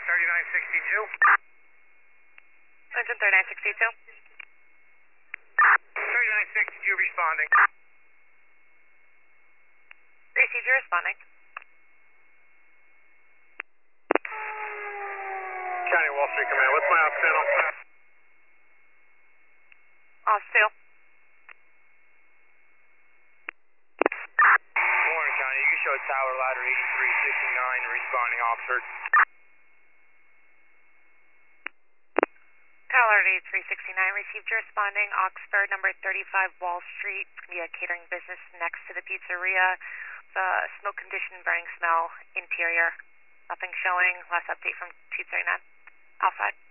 Engine 3962. Engine 3962. 3962 responding. Received, you're responding. County Wall Street Command, what's my ops channel? Off 2. Warren County, you can show tower ladder 8369 responding Oxford. Tower 8369, received, you're responding. Oxford, number 35 Wall Street. It's going to be a catering business next to the pizzeria. The smoke condition, burning smell, interior. Nothing showing. Last update from 239. Outside.